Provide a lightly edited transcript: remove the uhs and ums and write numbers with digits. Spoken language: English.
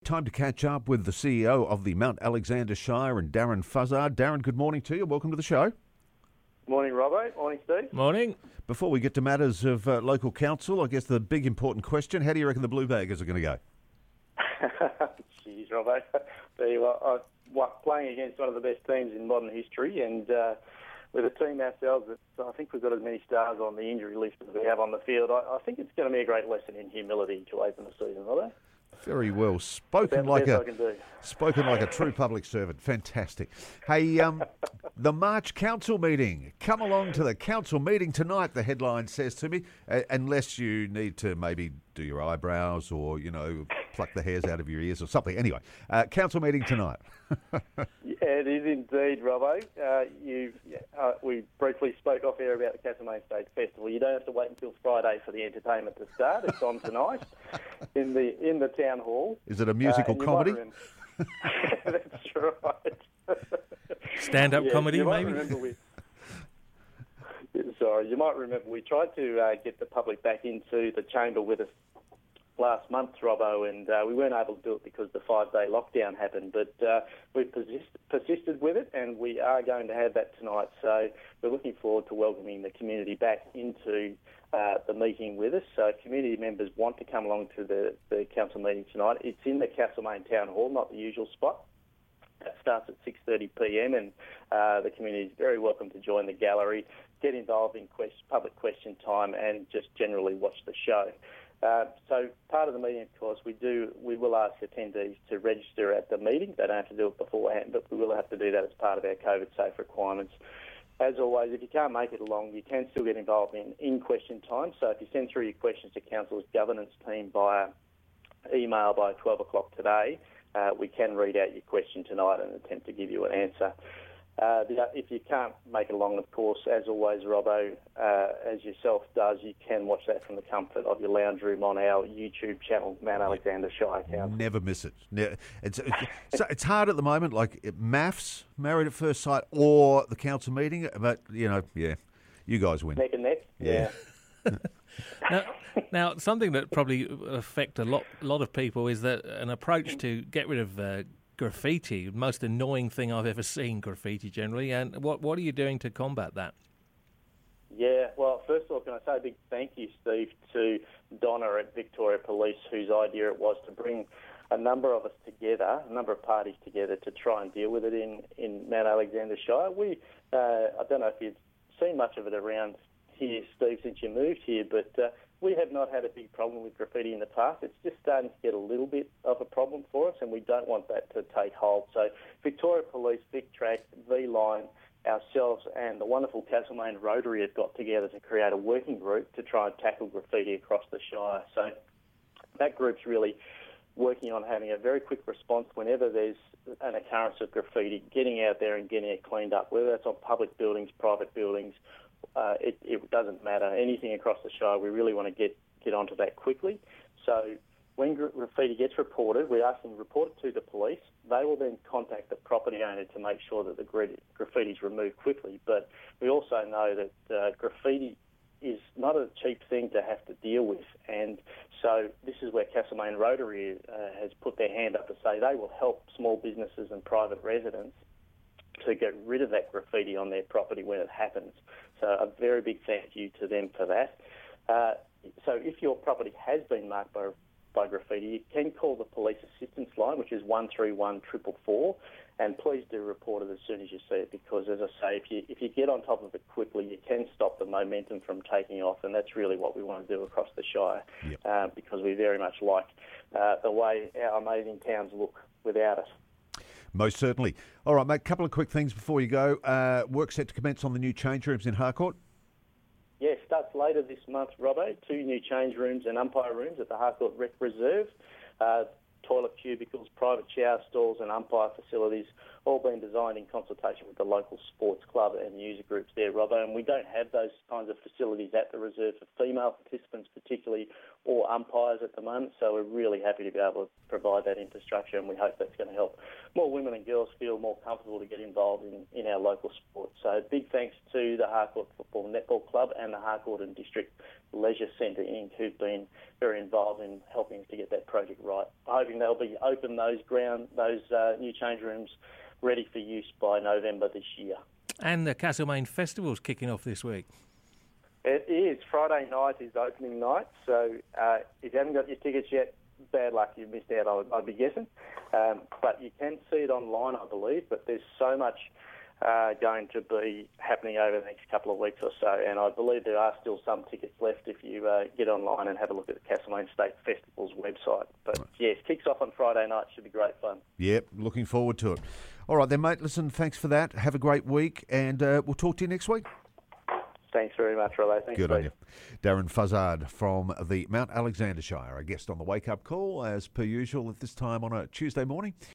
time to catch up with the CEO of the Mount Alexander Shire and Darren Fuzzard. Darren, good morning to you. Welcome to the show. Morning, Robbo. Morning, Steve. Morning. Before we get to matters of local council, I guess the big important question, how do you reckon the Blue Baggers are going to go? Jeez, Robbo. Playing against one of the best teams in modern history, and with a team ourselves that I think we've got as many stars on the injury list as we have on the field, I think it's going to be a great lesson in humility to open the season, Robbo. Very well spoken, like a true public servant. Fantastic. Hey, the March council meeting. Come along to the council meeting tonight. The headline says to me, unless you need to maybe do your eyebrows or pluck the hairs out of your ears or something. Anyway, council meeting tonight. Yeah, it is indeed, Robbo. We briefly spoke off air about the Castlemaine State Festival. You don't have to wait until Friday for the entertainment to start. It's on tonight in the town hall. Is it a musical comedy? That's right. Stand-up comedy, maybe? You might remember we tried to get the public back into the chamber with us last month, Robbo, and we weren't able to do it because the 5-day lockdown happened, but we persisted with it, and we are going to have that tonight. So we're looking forward to welcoming the community back into the meeting with us. So if community members want to come along to the council meeting tonight, it's in the Castlemaine Town Hall, not the usual spot. That starts at 6:30pm, and the community is very welcome to join the gallery, get involved in public question time, and just generally watch the show. So part of the meeting, of course, we will ask attendees to register at the meeting. They don't have to do it beforehand, but we will have to do that as part of our COVID-safe requirements. As always, if you can't make it along, you can still get involved in question time. So if you send through your questions to Council's governance team via email by 12 o'clock today, we can read out your question tonight and attempt to give you an answer. If you can't make it along, of course, as always, Robbo, as yourself does, you can watch that from the comfort of your lounge room on our YouTube channel, Mount Alexander Shire Council. Never miss it. It's hard at the moment, like MAFS, Married at First Sight, or the council meeting, but, you guys win. Neck and neck? Yeah. Now, something that probably will affect a lot of people is that an approach to get rid of graffiti, most annoying thing I've ever seen, graffiti generally, and what are you doing to combat that? Yeah, well, first of all, can I say a big thank you, Steve, to Donna at Victoria Police, whose idea it was to bring a number of us together, a number of parties together to try and deal with it in Mount Alexander Shire. I don't know if you've seen much of it around here, Steve, since you moved here, but we have not had a big problem with graffiti in the past. It's just starting to get a little bit of a problem for us, and we don't want that to take hold. So Victoria Police, VicTrack, V-Line, ourselves and the wonderful Castlemaine Rotary have got together to create a working group to try and tackle graffiti across the Shire. So that group's really working on having a very quick response whenever there's an occurrence of graffiti, getting out there and getting it cleaned up, whether that's on public buildings, private buildings. It doesn't matter. Anything across the Shire, we really want to get onto that quickly. So when graffiti gets reported, we ask them to report it to the police. They will then contact the property owner to make sure that the graffiti is removed quickly. But we also know that graffiti is not a cheap thing to have to deal with. And so this is where Castlemaine Rotary has put their hand up to say they will help small businesses and private residents to get rid of that graffiti on their property when it happens. So a very big thank you to them for that. So if your property has been marked by graffiti, you can call the police assistance line, which is 131 444, and please do report it as soon as you see it, because, as I say, if you get on top of it quickly, you can stop the momentum from taking off, and that's really what we want to do across the Shire. Yep. Because we very much like the way our amazing towns look without it. Most certainly. All right, mate, a couple of quick things before you go. Work set to commence on the new change rooms in Harcourt? Yeah, starts later this month, Robbo. 2 new change rooms and umpire rooms at the Harcourt Rec Reserve. Toilet cubicles, private shower stalls and umpire facilities, all been designed in consultation with the local sports club and user groups there, Robbo. And we don't have those kinds of facilities at the reserve for female participants particularly, or umpires at the moment. So we're really happy to be able to provide that infrastructure, and we hope that's going to help more women and girls feel more comfortable to get involved in our local sport. So big thanks to the Harcourt Football Netball Club and the Harcourt and District Leisure Centre Inc., who've been very involved in helping us to get that project right. I'm hoping they'll be open those new change rooms ready for use by November this year. And the Castlemaine Festival's kicking off this week. It is. Friday night is opening night, so if you haven't got your tickets yet, bad luck, you've missed out, I'd be guessing. But you can see it online, I believe, but there's so much going to be happening over the next couple of weeks or so, and I believe there are still some tickets left if you get online and have a look at the Castlemaine State Festival's website. But yes, kicks off on Friday night, should be great fun. Yep, looking forward to it. All right then, mate, listen, thanks for that. Have a great week, and we'll talk to you next week. Thanks very much, Relay. Thanks, Good on you. Darren Fuzzard from the Mount Alexander Shire, a guest on the Wake Up Call, as per usual at this time on a Tuesday morning.